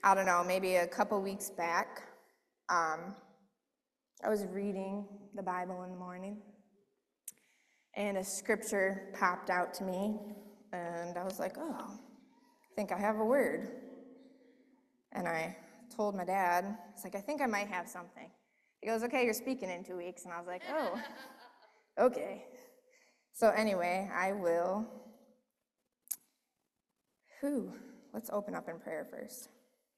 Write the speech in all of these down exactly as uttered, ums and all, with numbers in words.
I don't know, maybe a couple weeks back, um, I was reading the Bible in the morning, and a scripture popped out to me, and I was like, oh, I think I have a word. And I told my dad, it's like, I think I might have something. He goes, okay, you're speaking in two weeks. And I was like, oh, okay. So anyway, I will. Whew, let's open up in prayer first.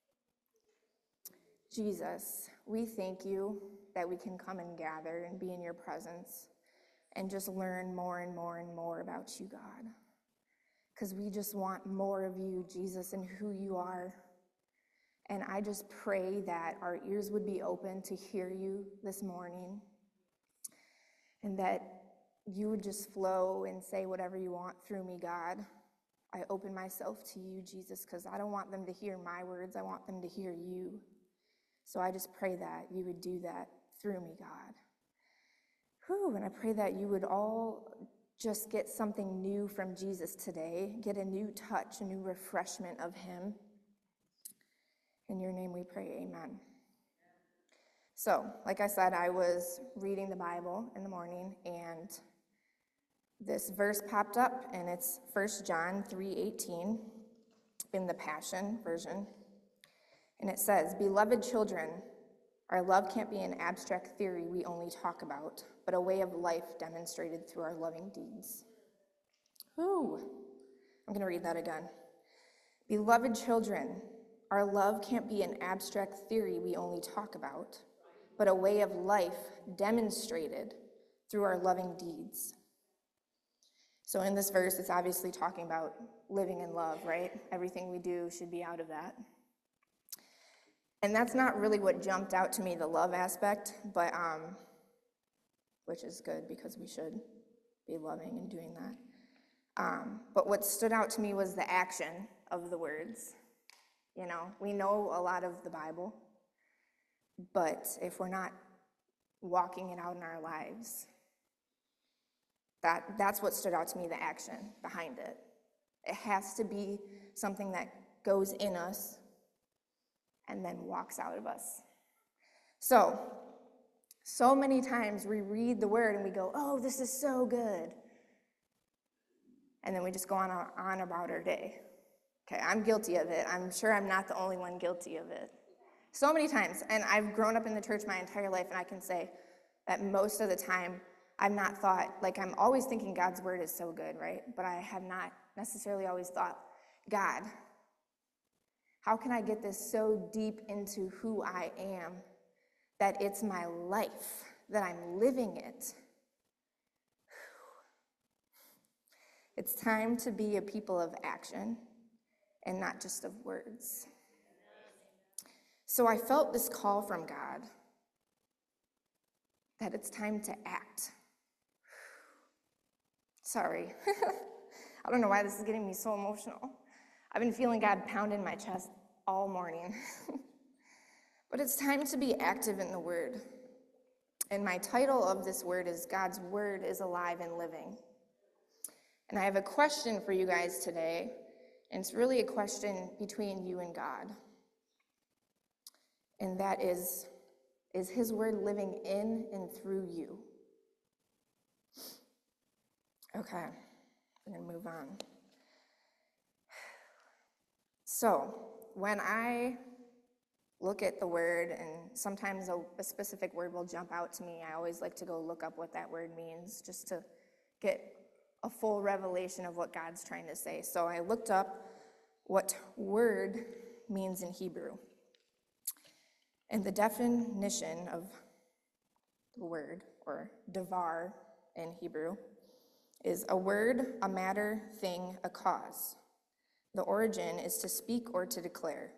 Jesus, we thank you that we can come and gather and be in your presence and just learn more and more and more about you, God. Because we just want more of you, Jesus, and who you are. And I just pray that our ears would be open to hear you this morning, and that you would just flow and say whatever you want through me, God. I open myself to you, Jesus, because I don't want them to hear my words. I want them to hear you. So I just pray that you would do that through me, God. Whew, and I pray that you would all just get something new from Jesus today, get a new touch, a new refreshment of him. In your name we pray, amen. So, like I said, I was reading the Bible in the morning, and this verse popped up, and it's First John three eighteen in the Passion version. And it says, beloved children, our love can't be an abstract theory we only talk about, but a way of life demonstrated through our loving deeds. Ooh, I'm going to read that again. Beloved children, our love can't be an abstract theory we only talk about, but a way of life demonstrated through our loving deeds. So in this verse, it's obviously talking about living in love, right? Everything we do should be out of that. And that's not really what jumped out to me, the love aspect, but um, which is good because we should be loving and doing that. Um, but what stood out to me was the action of the words. You know, we know a lot of the Bible, but if we're not walking it out in our lives, that, that's what stood out to me, the action behind it. It has to be something that goes in us and then walks out of us. So, so many times we read the word and we go, oh, this is so good. And then we just go on, on about our day. Okay, I'm guilty of it. I'm sure I'm not the only one guilty of it. So many times, and I've grown up in the church my entire life, and I can say that most of the time, I've not thought, like I'm always thinking God's word is so good, right? But I have not necessarily always thought, God, how can I get this so deep into who I am that it's my life, that I'm living it? It's time to be a people of action and not just of words. So I felt this call from God that it's time to act. Sorry. I don't know why this is getting me so emotional. I've been feeling God pound in my chest all morning. But it's time to be active in the word. And my title of this word is God's word is alive and living. And I have a question for you guys today. And it's really a question between you and God. And that is, is his word living in and through you? Okay, we're going to move on. So, when I look at the word, and sometimes a, a specific word will jump out to me, I always like to go look up what that word means, just to get a full revelation of what God's trying to say. So I looked up what word means in Hebrew. And the definition of the word, or davar in Hebrew, is a word, a matter, thing, a cause. The origin is to speak or to declare.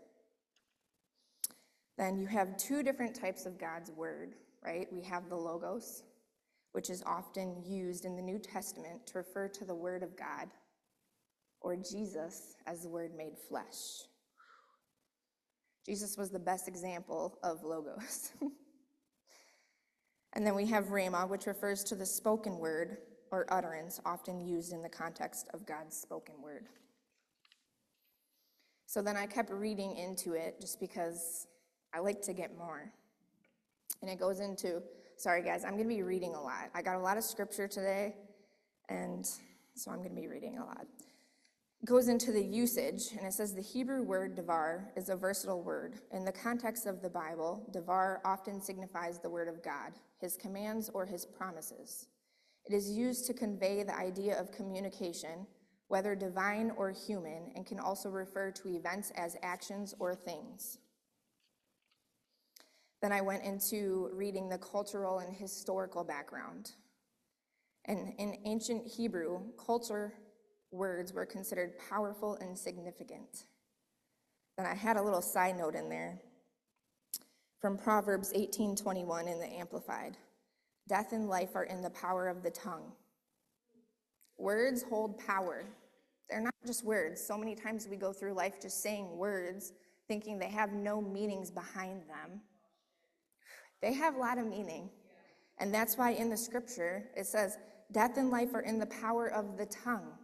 Then you have two different types of God's word, right? We have the Logos, which is often used in the New Testament to refer to the Word of God, or Jesus as the Word made flesh. Jesus was the best example of Logos. And then we have Rhema, which refers to the spoken word or utterance, often used in the context of God's spoken word. So then I kept reading into it just because I like to get more. And it goes into, sorry guys, I'm going to be reading a lot. I got a lot of scripture today, and so I'm going to be reading a lot. It goes into the usage, and it says the Hebrew word devar is a versatile word. In the context of the Bible, devar often signifies the word of God, his commands or his promises. It is used to convey the idea of communication, whether divine or human, and can also refer to events as actions or things. Then I went into reading the cultural and historical background. And in ancient Hebrew, culture words were considered powerful and significant. Then I had a little side note in there from Proverbs eighteen twenty-one in the Amplified. Death and life are in the power of the tongue. Words hold power. They're not just words. So many times we go through life just saying words, thinking they have no meanings behind them. They have a lot of meaning. And that's why in the scripture, it says, death and life are in the power of the tongue.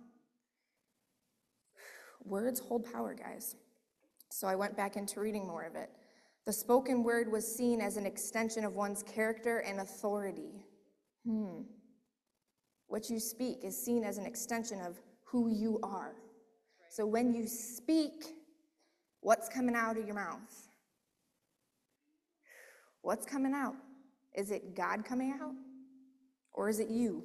Words hold power, guys. So I went back into reading more of it. The spoken word was seen as an extension of one's character and authority. Hmm. What you speak is seen as an extension of who you are. So when you speak, what's coming out of your mouth? What's coming out? Is it God coming out? Or is it you?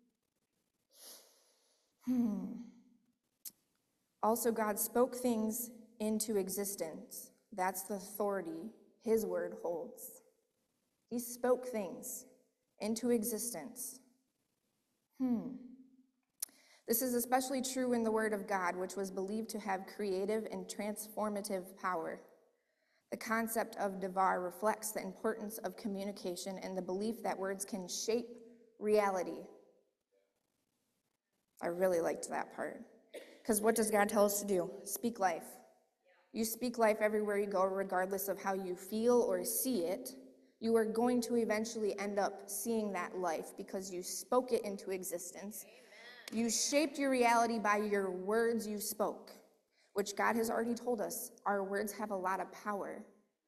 Hmm. Also, God spoke things into existence. That's the authority his word holds. He spoke things into existence. Hmm. This is especially true in the word of God, which was believed to have creative and transformative power. The concept of devar reflects the importance of communication and the belief that words can shape reality. I really liked that part. Because what does God tell us to do? Speak life. You speak life everywhere you go, regardless of how you feel or see it. You are going to eventually end up seeing that life because you spoke it into existence. Amen. You shaped your reality by your words you spoke, which God has already told us. Our words have a lot of power.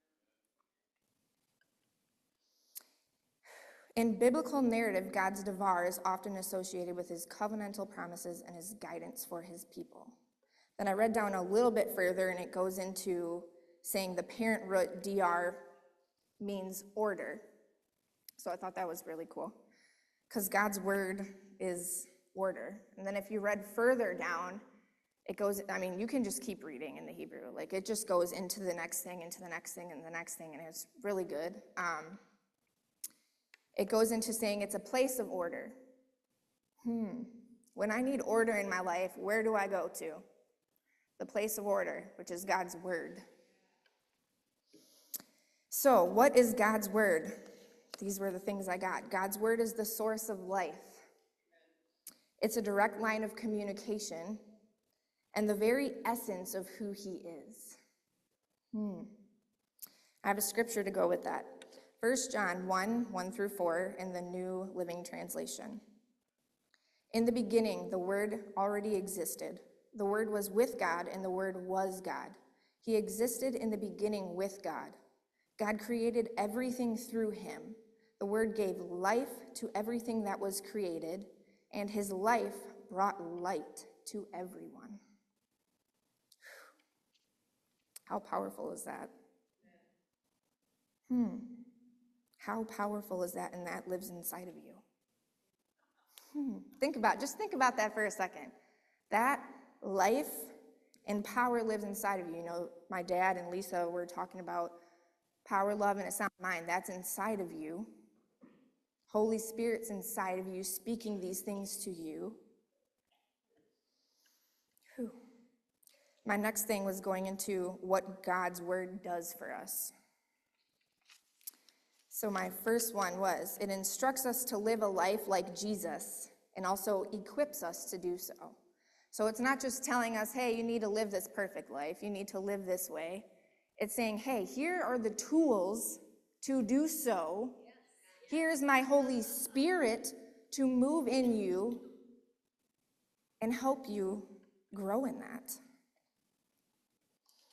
In biblical narrative, God's devar is often associated with his covenantal promises and his guidance for his people. Then I read down a little bit further, and it goes into saying the parent root dr means order. So I thought that was really cool, because God's word is order. And then if you read further down, it goes, I mean, you can just keep reading in the Hebrew. Like, it just goes into the next thing, into the next thing, and the next thing, and it's really good. Um, it goes into saying it's a place of order. Hmm. When I need order in my life, where do I go to? The place of order, which is God's word. So, what is God's word? These were the things I got. God's word is the source of life. It's a direct line of communication and the very essence of who he is. Hmm. I have a scripture to go with that. First John one, one through four in the New Living Translation. In the beginning, the Word already existed. The Word was with God, and the Word was God. He existed in the beginning with God. God created everything through him. The Word gave life to everything that was created, and his life brought light to everyone. How powerful is that? Hmm. How powerful is that, and that lives inside of you? Hmm. Think about, just think about that for a second. That life and power lives inside of you. You know, my dad and Lisa were talking about power, love, and a sound mind. That's inside of you. Holy Spirit's inside of you, speaking these things to you. Whew. My next thing was going into what God's word does for us. So my first one was, it instructs us to live a life like Jesus and also equips us to do so. So it's not just telling us, hey, you need to live this perfect life. You need to live this way. It's saying, hey, here are the tools to do so. Here's my Holy Spirit to move in you and help you grow in that.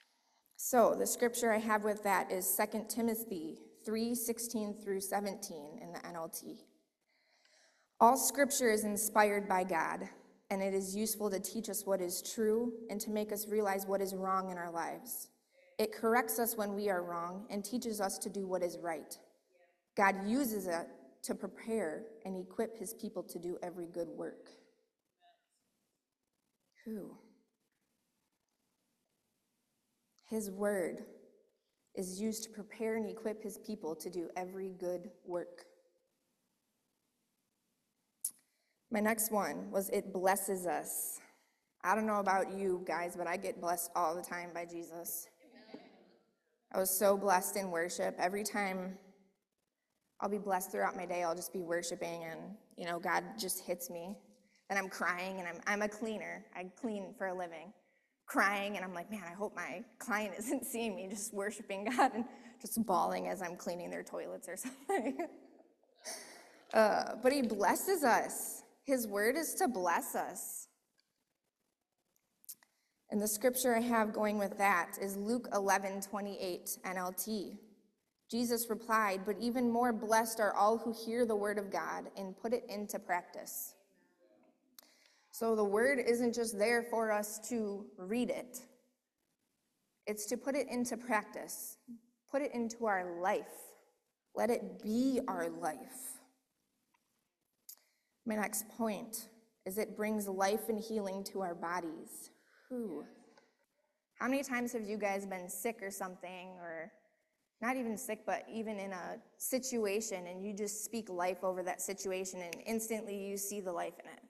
So the scripture I have with that is Second Timothy three sixteen through seventeen in the N L T. All scripture is inspired by God, and it is useful to teach us what is true and to make us realize what is wrong in our lives. It corrects us when we are wrong and teaches us to do what is right. God uses it to prepare and equip his people to do every good work. Who? His word is used to prepare and equip his people to do every good work. My next one was it blesses us. I don't know about you guys, but I get blessed all the time by Jesus. I was so blessed in worship. Every time I'll be blessed throughout my day, I'll just be worshiping and, you know, God just hits me. And I'm crying and I'm I'm a cleaner. I clean for a living. Crying and I'm like, man, I hope my client isn't seeing me just worshiping God and just bawling as I'm cleaning their toilets or something. uh, but he blesses us. His word is to bless us. And the scripture I have going with that is Luke eleven twenty-eight N L T. Jesus replied, but even more blessed are all who hear the word of God and put it into practice. So the word isn't just there for us to read it. It's to put it into practice. Put it into our life. Let it be our life. My next point is it brings life and healing to our bodies. Whew. How many times have you guys been sick or something, or not even sick, but even in a situation, and you just speak life over that situation, and instantly you see the life in it?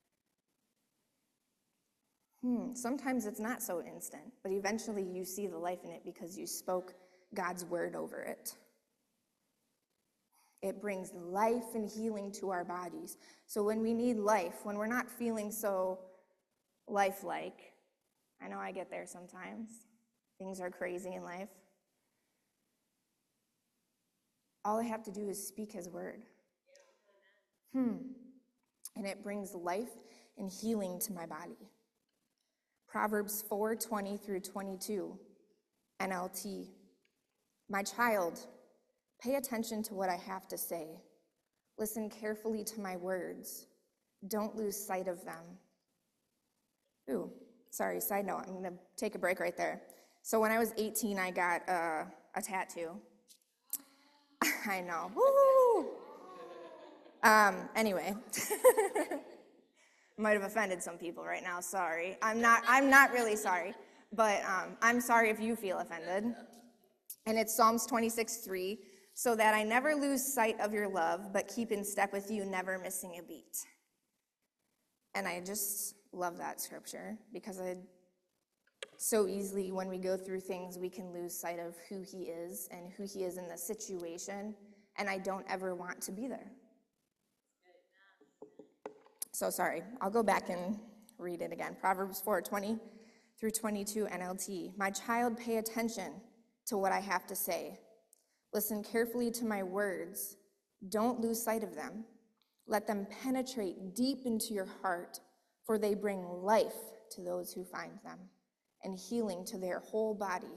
Hmm, sometimes it's not so instant, but eventually you see the life in it because you spoke God's word over it. It brings life and healing to our bodies. So when we need life, when we're not feeling so lifelike, I know I get there sometimes. Things are crazy in life. All I have to do is speak his word. Hmm. And it brings life and healing to my body. Proverbs four twenty through twenty-two, N L T. My child, pay attention to what I have to say. Listen carefully to my words. Don't lose sight of them. Ooh, sorry, side note, I'm going to take a break right there. So when I was eighteen, I got uh, a tattoo. I know. Woo! Um, anyway. Might have offended some people right now, sorry. I'm not I'm not really sorry, but um, I'm sorry if you feel offended. And it's Psalms twenty-six three, so that I never lose sight of your love, but keep in step with you, never missing a beat. And I just love that scripture because I so easily when we go through things, we can lose sight of who he is and who he is in the situation, and I don't ever want to be there. So sorry, I'll go back and read it again. Proverbs four twenty through twenty-two N L T. My child, pay attention to what I have to say. Listen carefully to my words. Don't lose sight of them. Let them penetrate deep into your heart, for they bring life to those who find them and healing to their whole body.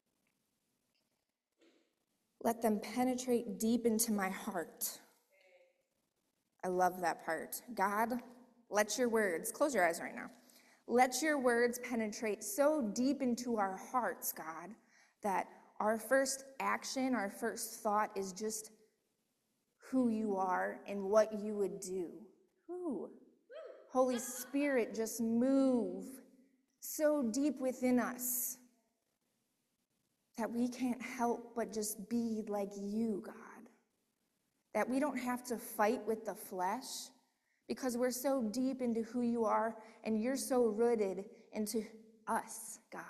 Let them penetrate deep into my heart. I love that part. God, let your words, close your eyes right now. Let your words penetrate so deep into our hearts, God, that our first action, our first thought is just who you are and what you would do. Ooh. Holy Spirit, just move so deep within us that we can't help but just be like you, God. That we don't have to fight with the flesh because we're so deep into who you are and you're so rooted into us, God.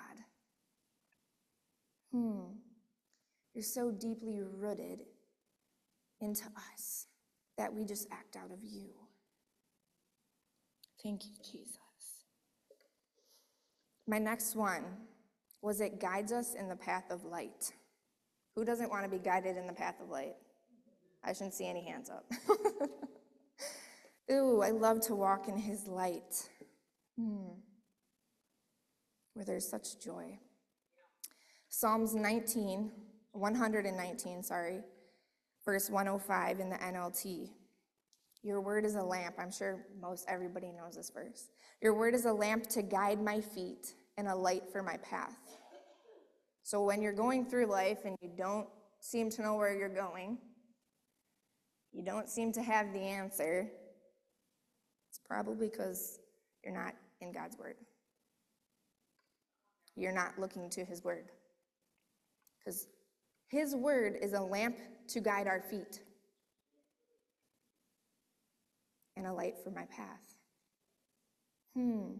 Hmm. You're so deeply rooted into us that we just act out of you. Thank you, Jesus. My next one was it guides us in the path of light. Who doesn't want to be guided in the path of light? I shouldn't see any hands up. Ooh, I love to walk in his light. Hmm. Where there's such joy. Psalms nineteen, one nineteen, sorry, verse one oh five in the N L T. Your word is a lamp. I'm sure most everybody knows this verse. Your word is a lamp to guide my feet and a light for my path. So when you're going through life and you don't seem to know where you're going, you don't seem to have the answer, it's probably because you're not in God's word. You're not looking to his word. Because his word is a lamp to guide our feet and a light for my path. Hmm.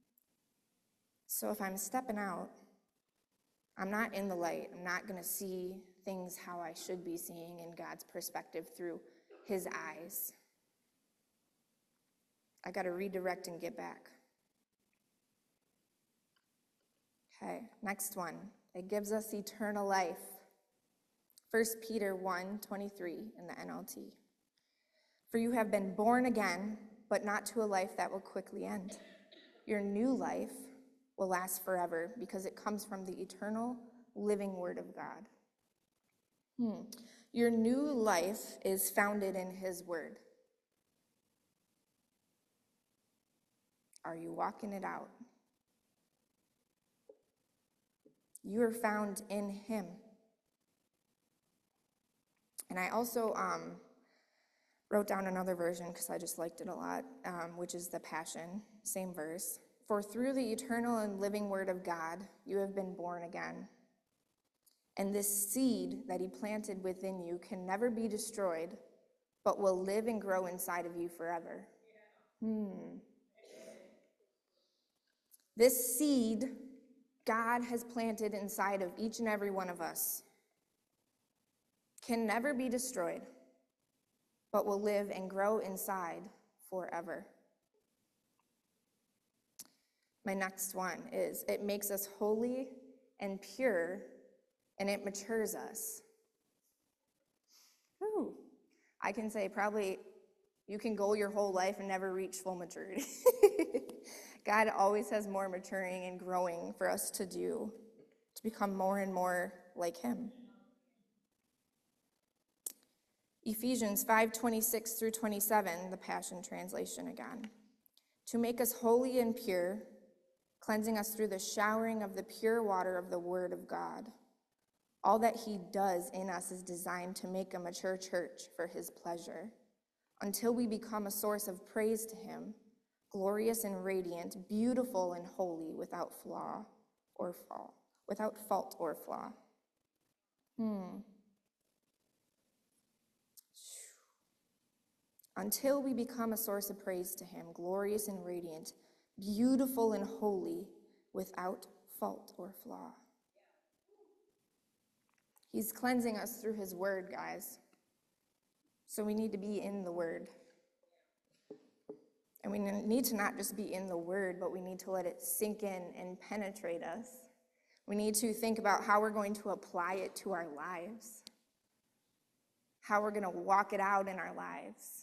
So if I'm stepping out, I'm not in the light. I'm not going to see things how I should be seeing in God's perspective through his eyes. I got to redirect and get back. Okay, next one. It gives us eternal life. First Peter one twenty-three in the N L T. For you have been born again, but not to a life that will quickly end. Your new life will last forever because it comes from the eternal living word of God. Hmm. Your new life is founded in his word. Are you walking it out? You are found in him. And I also um, wrote down another version because I just liked it a lot, um, which is the Passion, same verse. For through the eternal and living word of God, you have been born again. And this seed that he planted within you can never be destroyed, but will live and grow inside of you forever. Hmm. This seed God has planted inside of each and every one of us can never be destroyed, but will live and grow inside forever. My next one is it makes us holy and pure, and it matures us. Ooh, I can say probably you can go your whole life and never reach full maturity. God always has more maturing and growing for us to do, to become more and more like him. Ephesians five twenty-six through twenty-seven, the Passion Translation again. To make us holy and pure, cleansing us through the showering of the pure water of the word of God. All that he does in us is designed to make a mature church for his pleasure, until we become a source of praise to him, glorious and radiant, beautiful and holy, without flaw or fault, without fault or flaw. Hmm. Until we become a source of praise to him, glorious and radiant, beautiful and holy, without fault or flaw. He's cleansing us through his word, guys. So we need to be in the word. And we need to not just be in the word, but we need to let it sink in and penetrate us. We need to think about how we're going to apply it to our lives, how we're going to walk it out in our lives.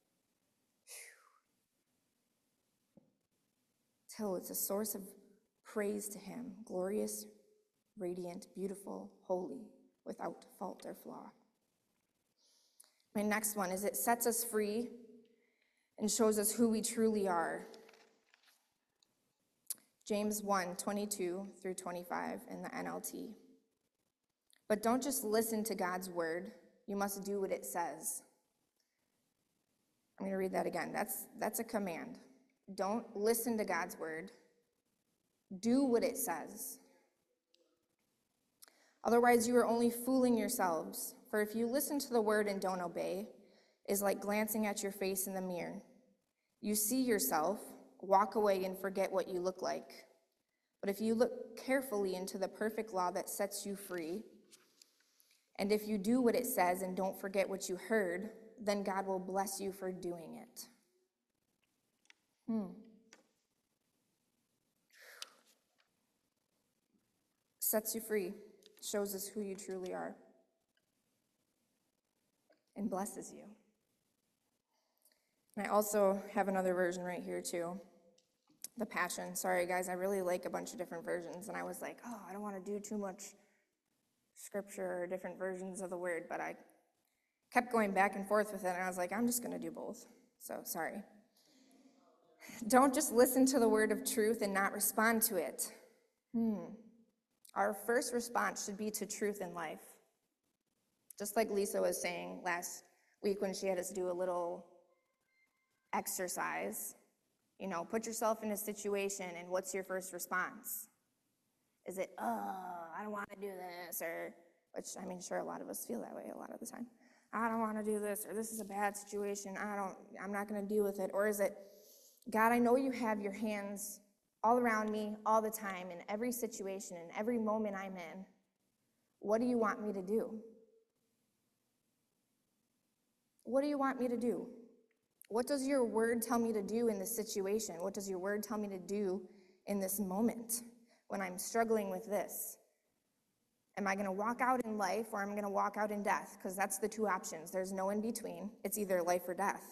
Till it's a source of praise to him, glorious, radiant, beautiful, holy, without fault or flaw. My next one is it sets us free and shows us who we truly are. James one twenty-two through twenty-five in the N L T. But don't just listen to God's word, you must do what it says. I'm going to read that again. That's, that's a command. Don't listen to God's word. Do what it says. Otherwise, you are only fooling yourselves. For if you listen to the word and don't obey, it's like glancing at your face in the mirror. You see yourself, walk away, and forget what you look like. But if you look carefully into the perfect law that sets you free, and if you do what it says and don't forget what you heard, then God will bless you for doing it. Hmm. Sets you free, shows us who you truly are, and blesses you. And I also have another version right here too, the Passion. Sorry guys, I really like a bunch of different versions, and I was like, oh, I don't want to do too much scripture or different versions of the word, but I kept going back and forth with it, and I was like, I'm just going to do both. So, sorry. Don't just listen to the word of truth and not respond to it. Hmm. Our first response should be to truth in life. Just like Lisa was saying last week when she had us do a little exercise. You know, put yourself in a situation, and what's your first response? Is it, oh, I don't want to do this, or, which, I mean, sure, a lot of us feel that way a lot of the time. I don't want to do this, or this is a bad situation, I don't, I'm not going to deal with it. Or is it, God, I know you have your hands all around me all the time in every situation, in every moment I'm in. What do you want me to do? What do you want me to do? What does your word tell me to do in this situation? What does your word tell me to do in this moment when I'm struggling with this? Am I going to walk out in life, or am I going to walk out in death? Because that's the two options. There's no in between. It's either life or death.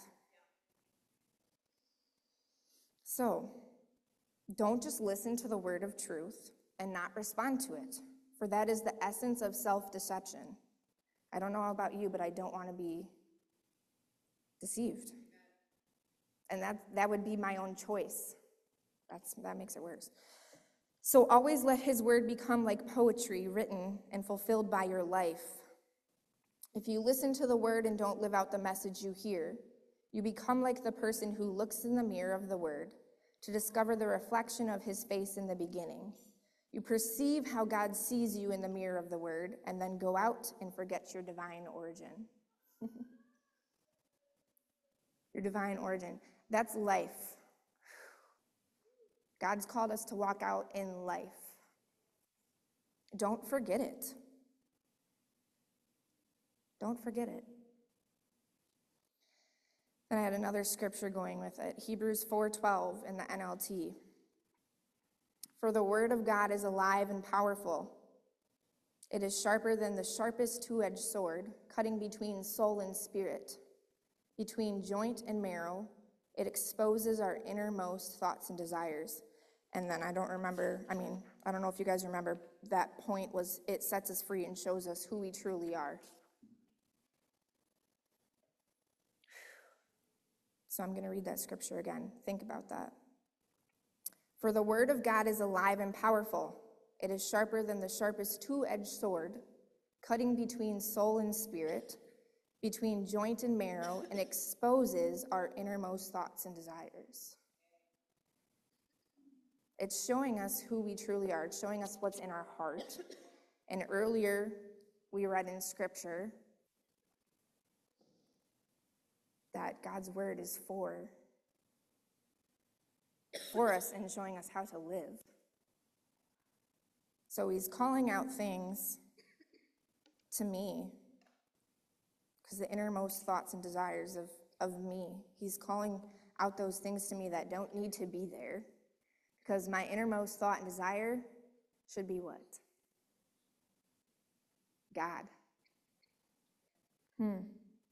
So, don't just listen to the word of truth and not respond to it, for that is the essence of self-deception. I don't know about you, but I don't want to be deceived. And that, that would be my own choice. That's, that makes it worse. So always let his word become like poetry written and fulfilled by your life. If you listen to the word and don't live out the message you hear, you become like the person who looks in the mirror of the word to discover the reflection of his face in the beginning. You perceive how God sees you in the mirror of the word, and then go out and forget your divine origin. Your divine origin. That's life. God's called us to walk out in life. Don't forget it. Don't forget it. Then I had another scripture going with it, Hebrews four twelve in the N L T. For the word of God is alive and powerful. It is sharper than the sharpest two-edged sword, cutting between soul and spirit, between joint and marrow. It exposes our innermost thoughts and desires. And then I don't remember, I mean, I don't know if you guys remember, that point was it sets us free and shows us who we truly are. So I'm going to read that scripture again. Think about that. For the word of God is alive and powerful. It is sharper than the sharpest two-edged sword, cutting between soul and spirit, between joint and marrow, and exposes our innermost thoughts and desires. It's showing us who we truly are. It's showing us what's in our heart. And earlier, we read in Scripture that God's word is for, for us and showing us how to live. So he's calling out things to me, because the innermost thoughts and desires of, of me, he's calling out those things to me that don't need to be there. Because my innermost thought and desire should be what? God. Hmm.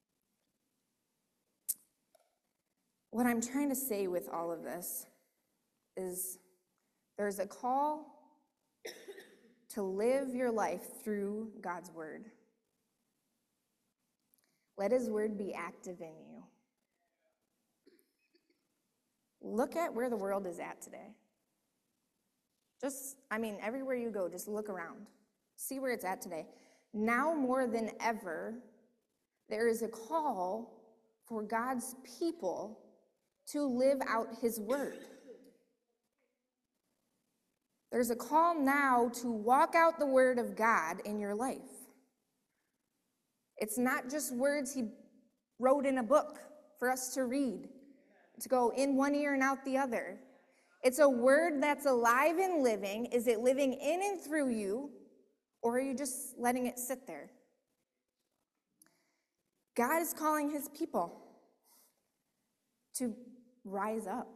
What I'm trying to say with all of this is there's a call to live your life through God's word. Let his word be active in you. Look at where the world is at today. Just, I mean, everywhere you go, just look around. See where it's at today. Now more than ever, there is a call for God's people to live out his word. There's a call now to walk out the word of God in your life. It's not just words he wrote in a book for us to read, to go in one ear and out the other. It's a word that's alive and living. Is it living in and through you, or are you just letting it sit there? God is calling his people to rise up.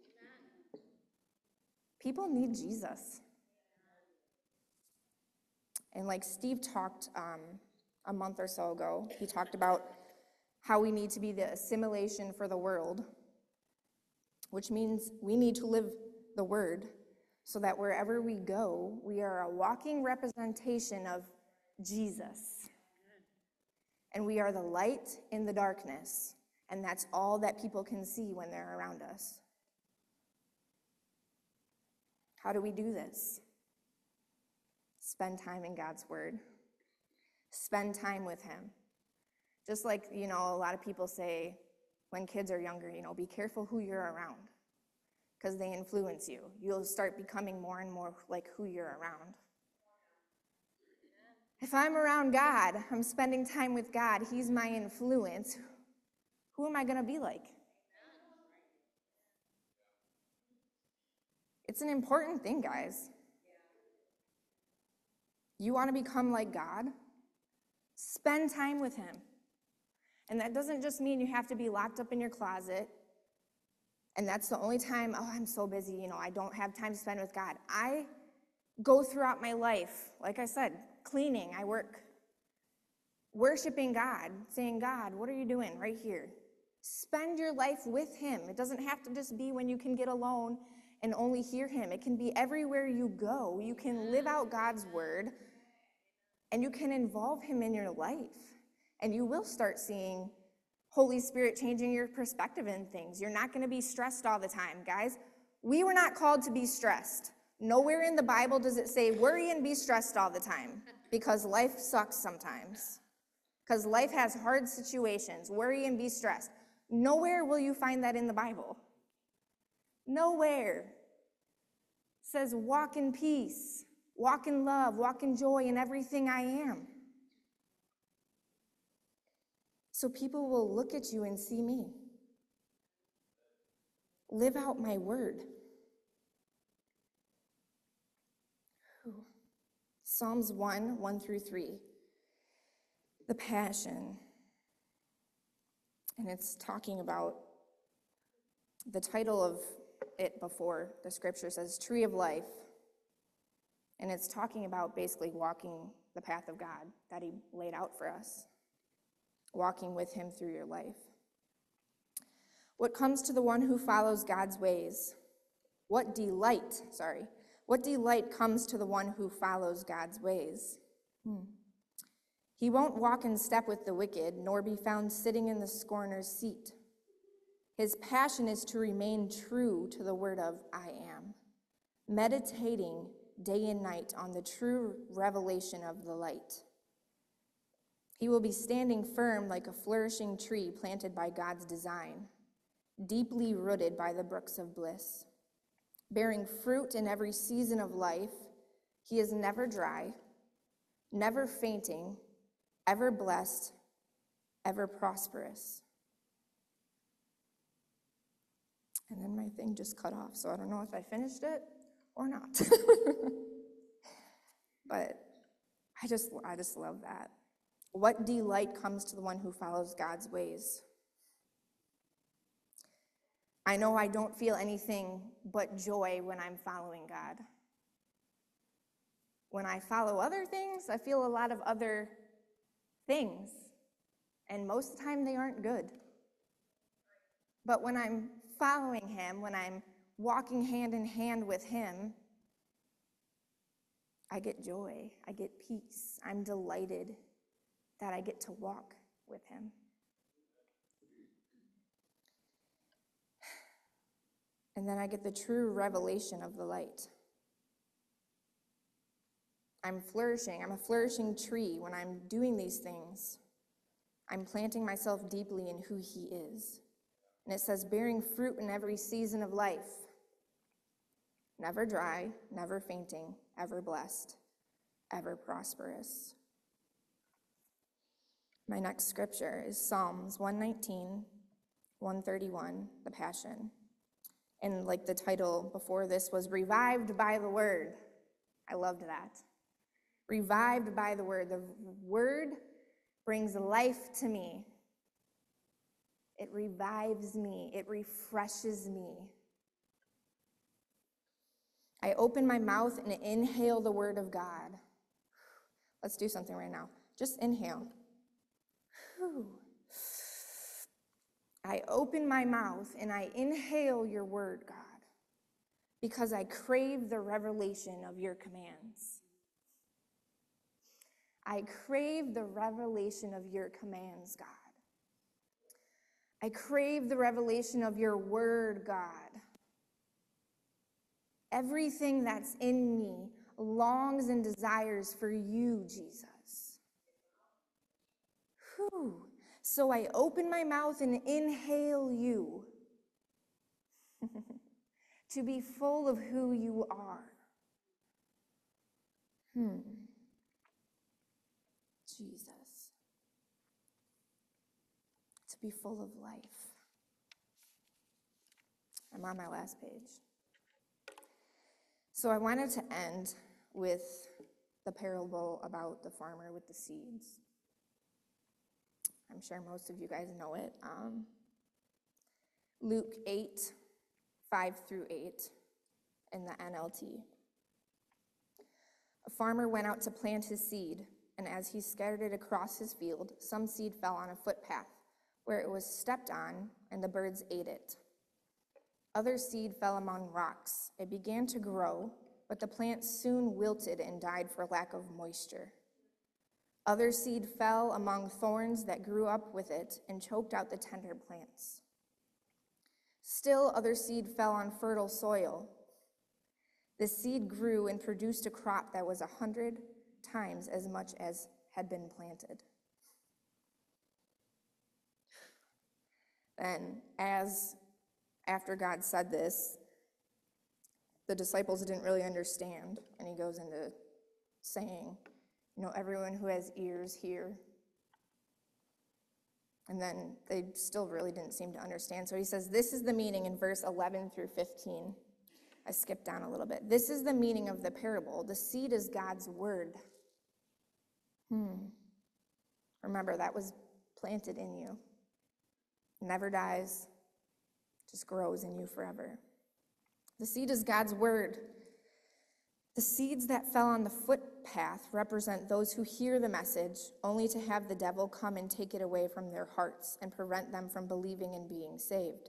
People need Jesus. And like Steve talked um, a month or so ago, he talked about how we need to be the assimilation for the world, which means we need to live the word so that wherever we go, we are a walking representation of Jesus. And we are the light in the darkness, and that's all that people can see when they're around us. How do we do this? Spend time in God's word. Spend time with him. Just like, you know, a lot of people say when kids are younger, you know, be careful who you're around because they influence you. You'll start becoming more and more like who you're around. If I'm around God, I'm spending time with God, he's my influence, who am I going to be like? It's an important thing, guys. You want to become like God? Spend time with him. And that doesn't just mean you have to be locked up in your closet, and that's the only time, oh, I'm so busy, you know, I don't have time to spend with God. I go throughout my life, like I said, cleaning, I work, worshiping God, saying, God, what are you doing right here? Spend your life with him. It doesn't have to just be when you can get alone and only hear him. It can be everywhere you go. You can live out God's word, and you can involve him in your life. And you will start seeing Holy Spirit changing your perspective in things. You're not going to be stressed all the time, guys. We were not called to be stressed. Nowhere in the Bible does it say worry and be stressed all the time, because life sucks sometimes. Because life has hard situations. Worry and be stressed. Nowhere will you find that in the Bible. Nowhere. It says walk in peace, walk in love, walk in joy in everything I am. So people will look at you and see me. Live out my word. Psalms one, one through three. The Passion. And it's talking about the title of it before the scripture says Tree of Life. And it's talking about basically walking the path of God that he laid out for us. Walking with him through your life. What comes to the one who follows God's ways? What delight, sorry, what delight comes to the one who follows God's ways? Hmm. He won't walk in step with the wicked, nor be found sitting in the scorner's seat. His passion is to remain true to the word of I am, meditating day and night on the true revelation of the light. He will be standing firm like a flourishing tree planted by God's design, deeply rooted by the brooks of bliss. Bearing fruit in every season of life, he is never dry, never fainting, ever blessed, ever prosperous. And then my thing just cut off, so I don't know if I finished it or not. But I just, I just love that. What delight comes to the one who follows God's ways? I know I don't feel anything but joy when I'm following God. When I follow other things, I feel a lot of other things. And most of the time, they aren't good. But when I'm following him, when I'm walking hand in hand with him, I get joy. I get peace. I'm delighted that I get to walk with him. And then I get the true revelation of the light. I'm flourishing. I'm a flourishing tree when I'm doing these things. I'm planting myself deeply in who he is. And it says, bearing fruit in every season of life. Never dry, never fainting, ever blessed, ever prosperous. My next scripture is Psalms one nineteen, one thirty-one, the Passion. And like the title before this was Revived by the Word. I loved that. Revived by the Word. The Word brings life to me. It revives me. It refreshes me. I open my mouth and inhale the Word of God. Let's do something right now. Just inhale. Whew. I open my mouth and I inhale your word, God, because I crave the revelation of your commands. I crave the revelation of your commands, God. I crave the revelation of your word, God. Everything that's in me longs and desires for you, Jesus. Whew. So I open my mouth and inhale you to be full of who you are. Hmm. Jesus. To be full of life. I'm on my last page. So I wanted to end with the parable about the farmer with the seeds. I'm sure most of you guys know it. Um, Luke eight, five through eight in the N L T. A farmer went out to plant his seed, and as he scattered it across his field, some seed fell on a footpath, where it was stepped on, and the birds ate it. Other seed fell among rocks. It began to grow, but the plant soon wilted and died for lack of moisture. Other seed fell among thorns that grew up with it and choked out the tender plants. Still other seed fell on fertile soil. The seed grew and produced a crop that was a hundred times as much as had been planted. Then, as after God said this, the disciples didn't really understand, and he goes into saying, you know, everyone who has ears, hear. And then they still really didn't seem to understand. So he says, this is the meaning in verse eleven through fifteen. I skipped down a little bit. This is the meaning of the parable. The seed is God's word. Hmm. Remember, that was planted in you. Never dies, just grows in you forever. The seed is God's word. The seeds that fell on the footpath represent those who hear the message, only to have the devil come and take it away from their hearts and prevent them from believing and being saved.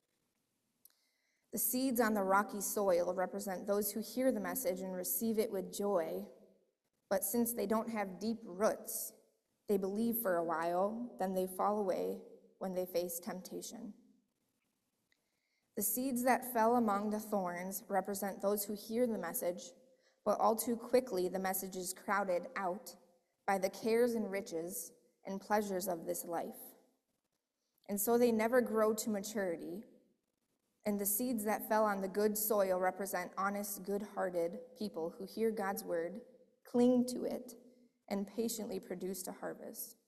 The seeds on the rocky soil represent those who hear the message and receive it with joy, but since they don't have deep roots, they believe for a while, then they fall away when they face temptation. The seeds that fell among the thorns represent those who hear the message, but all too quickly the message is crowded out by the cares and riches and pleasures of this life. And so they never grow to maturity. And the seeds that fell on the good soil represent honest, good-hearted people who hear God's word, cling to it, and patiently produce a harvest.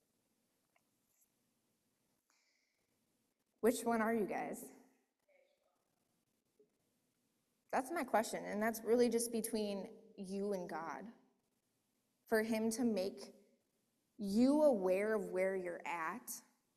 Which one are you guys? That's my question, and that's really just between you and God. For him to make you aware of where you're at.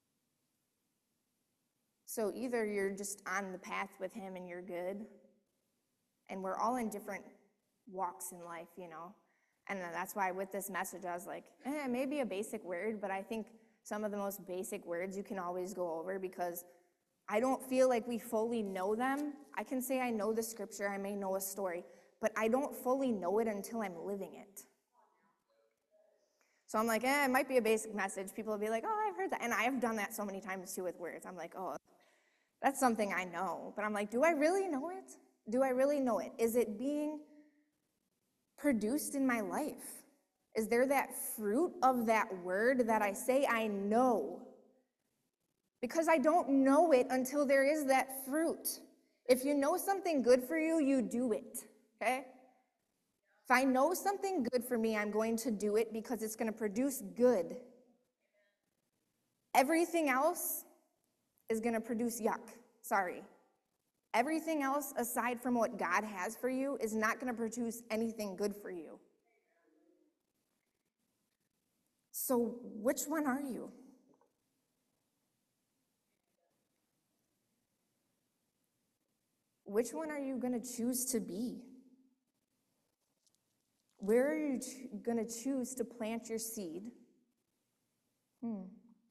So either you're just on the path with him and you're good, and we're all in different walks in life, you know. And that's why with this message, I was like, eh, maybe a basic word, but I think some of the most basic words you can always go over because I don't feel like we fully know them. I can say I know the scripture, I may know a story, but I don't fully know it until I'm living it. So I'm like, eh, it might be a basic message. People will be like, oh, I've heard that. And I have done that so many times too with words. I'm like, oh, that's something I know. But I'm like, do I really know it? Do I really know it? Is it being produced in my life? Is there that fruit of that word that I say I know? Because I don't know it until there is that fruit. If you know something good for you, you do it, okay? If I know something good for me, I'm going to do it because it's going to produce good. Everything else is going to produce yuck. Sorry. Everything else aside from what God has for you is not going to produce anything good for you. So which one are you? Which one are you going to choose to be? Where are you ch- going to choose to plant your seed? Hmm.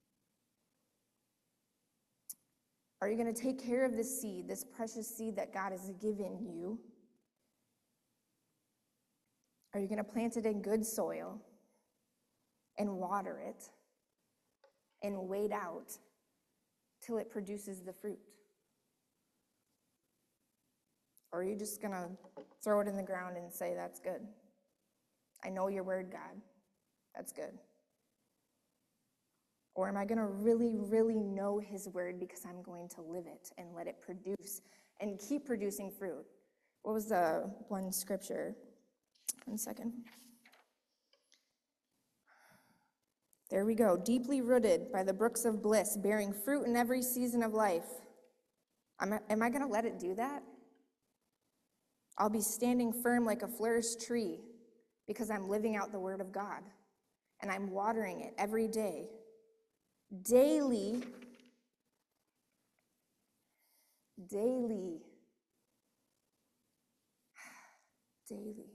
Are you going to take care of this seed, this precious seed that God has given you? Are you going to plant it in good soil? and water it and wait out till it produces the fruit? Or are you just going to throw it in the ground and say, that's good? I know your word, God. That's good. Or am I going to really, really know his word because I'm going to live it and let it produce and keep producing fruit? What was the one scripture? One second. There we go. Deeply rooted by the brooks of bliss, bearing fruit in every season of life. Am I, am I going to let it do that? I'll be standing firm like a flourished tree because I'm living out the word of God and I'm watering it every day. Daily, daily, daily.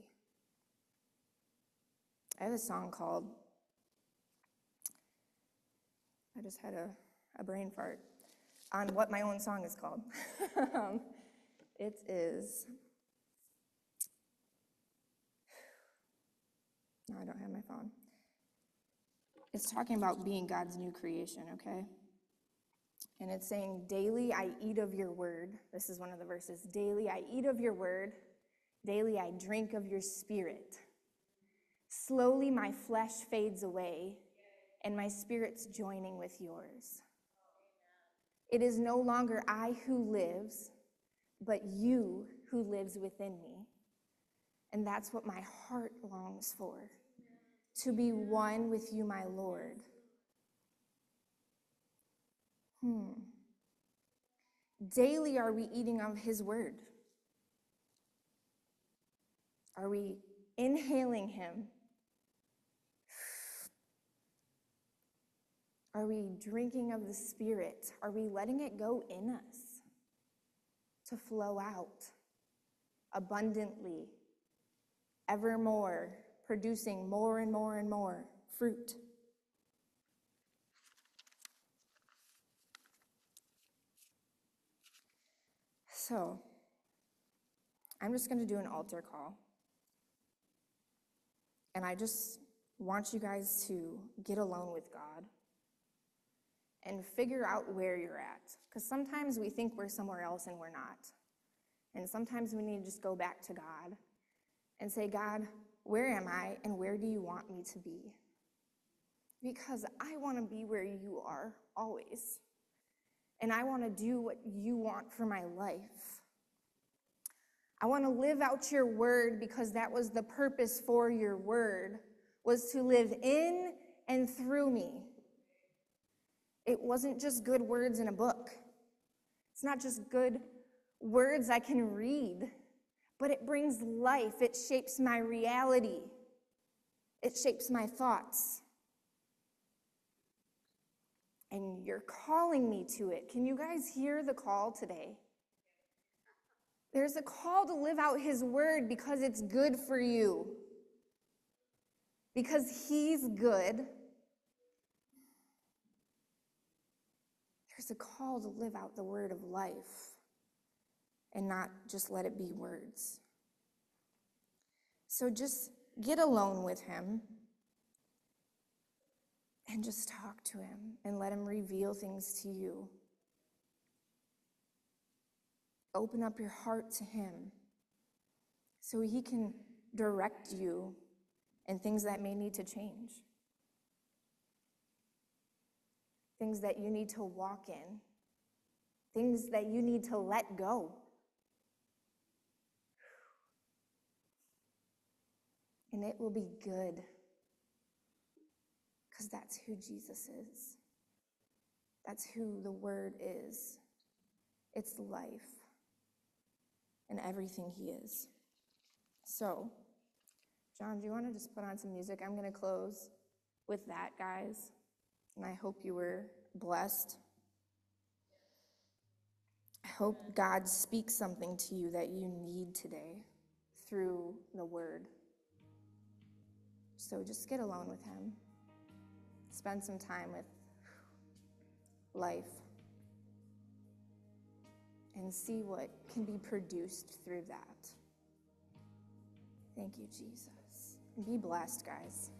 I have a song called, I just had a, a brain fart on what my own song is called. It is, no, I don't have my phone. It's talking about being God's new creation, okay? And it's saying, daily I eat of your word. This is one of the verses. Daily I eat of your word. Daily I drink of your spirit. Slowly my flesh fades away, and my spirit's joining with yours. It is no longer I who lives, but you who lives within me. And that's what my heart longs for, to be one with you, my Lord. Hmm. Daily are we eating of his word? Are we inhaling him? Are we drinking of the Spirit? Are we letting it go in us to flow out abundantly, evermore, producing more and more and more fruit? So, I'm just going to do an altar call. And I just want you guys to get alone with God and figure out where you're at. Because sometimes we think we're somewhere else and we're not. And sometimes we need to just go back to God and say, God, where am I and where do you want me to be? Because I want to be where you are always. And I want to do what you want for my life. I want to live out your word because that was the purpose for your word, was to live in and through me. It wasn't just good words in a book. It's not just good words I can read, but it brings life. It shapes my reality. It shapes my thoughts. And you're calling me to it. Can you guys hear the call today? There's a call to live out his word because it's good for you. Because he's good. There's a call to live out the word of life and not just let it be words. So just get alone with him and just talk to him and let him reveal things to you. Open up your heart to him so he can direct you in things that may need to change. Things that you need to walk in. Things that you need to let go. And it will be good. Because that's who Jesus is. That's who the word is. It's life. And everything he is. So, John, do you want to just put on some music? I'm going to close with that, guys. And I hope you were blessed. I hope God speaks something to you that you need today through the word. So just get alone with him. Spend some time with life. And see what can be produced through that. Thank you, Jesus. And be blessed, guys.